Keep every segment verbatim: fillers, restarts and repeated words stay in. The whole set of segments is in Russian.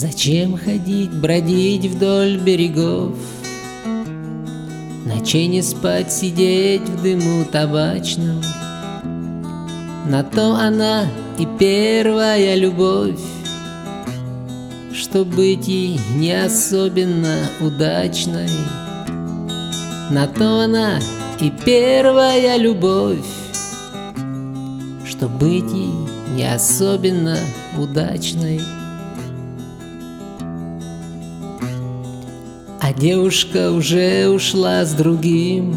Зачем ходить, бродить вдоль берегов, ночей не спать, сидеть в дыму табачном? На то она и первая любовь, что быть ей не особенно удачной. На то она и первая любовь, что быть ей не особенно удачной. А девушка уже ушла с другим,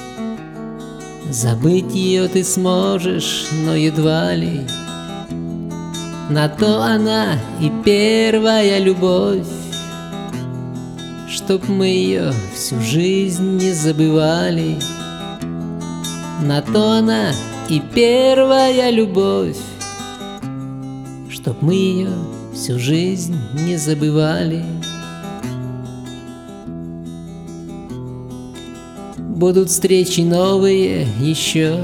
забыть ее ты сможешь, но едва ли. На то она и первая любовь, чтоб мы ее всю жизнь не забывали. На то она и первая любовь, чтоб мы ее всю жизнь не забывали. Будут встречи новые еще,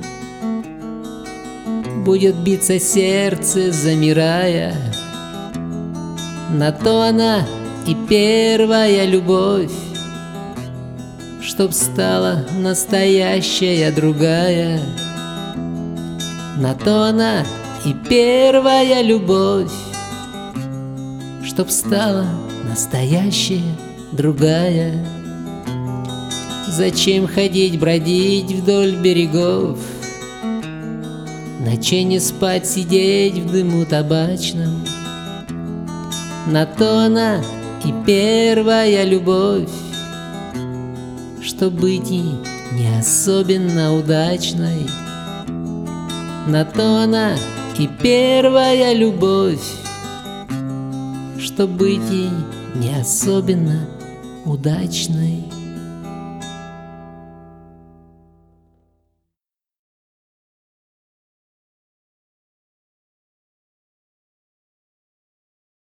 будет биться сердце, замирая. На то она и первая любовь, чтоб стала настоящая другая. На то она и первая любовь, чтоб стала настоящая другая. Зачем ходить, бродить вдоль берегов, ночей не спать, сидеть в дыму табачном? На то она и первая любовь, что быть ей не особенно удачной. На то она и первая любовь, что быть ей не особенно удачной.